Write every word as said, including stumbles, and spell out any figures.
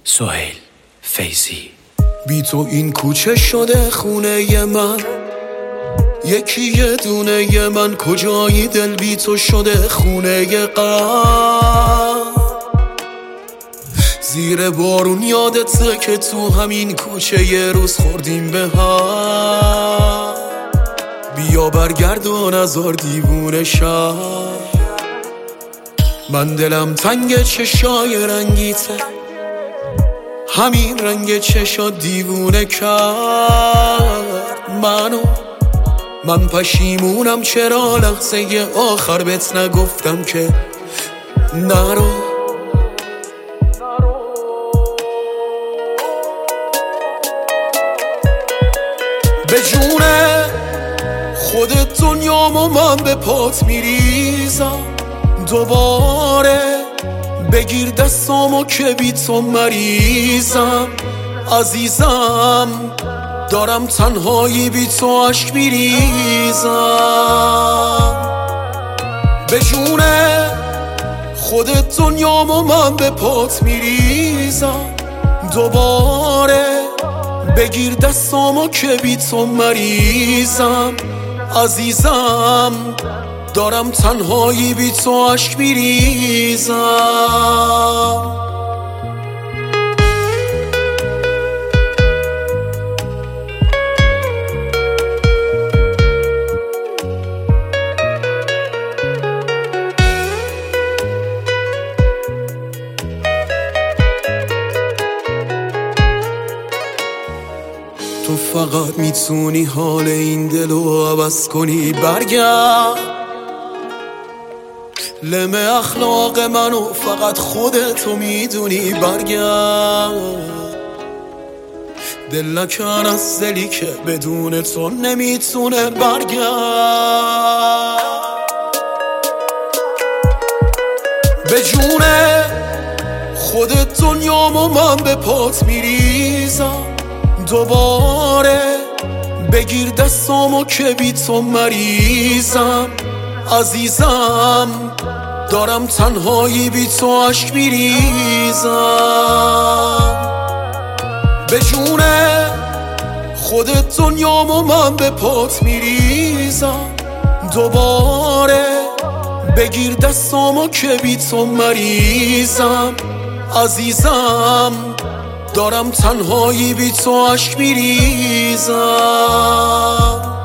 سهیل فیضی. بی تو این کوچه شده خونه من، یکی یه دونه ی من. کجایی دل بی تو شده خونه غم. زیر بارون یادته که تو همین کوچه یه روز خوردیم به هم. بیا برگرد و نزار دیوونه شم. من دلم تنگ چشای رنگیته، همین رنگ چشا دیوونه کرد منو. من پشیمونم چرا لحظه آخر بهت نگفتم که نرو. به جونه خودت دنیامو من به پات میریزم. دوباره بگیر دستامو که بی تو مریضم. عزیزم دارم تنهایی بی تو عشق میریزم. به جونه خودت دنیامو من به پات میریزم. دوباره بگیر دستامو که بی تو مریضم. عزیزم دارم تنهایی بی تو عشق میریزم. تو فقط میتونی حال این دلو عوض کنی. برگرد لم اخلاق منو فقط خودتو میدونی. برگرد دل نکن از دلی که بدون تو نمیتونه. برگرد به جونه خودت دنیامو من به پات میریزم. دوباره بگیر دستامو که بی تو مریضم. عزیزم دارم تنهایی بی تو عشق میریزم. به جونه خودت دنیامو من به پات میریزم. دوباره بگیر دستامو که بی تو مریضم. عزیزم دارم تنهایی بی تو عشق میریزم.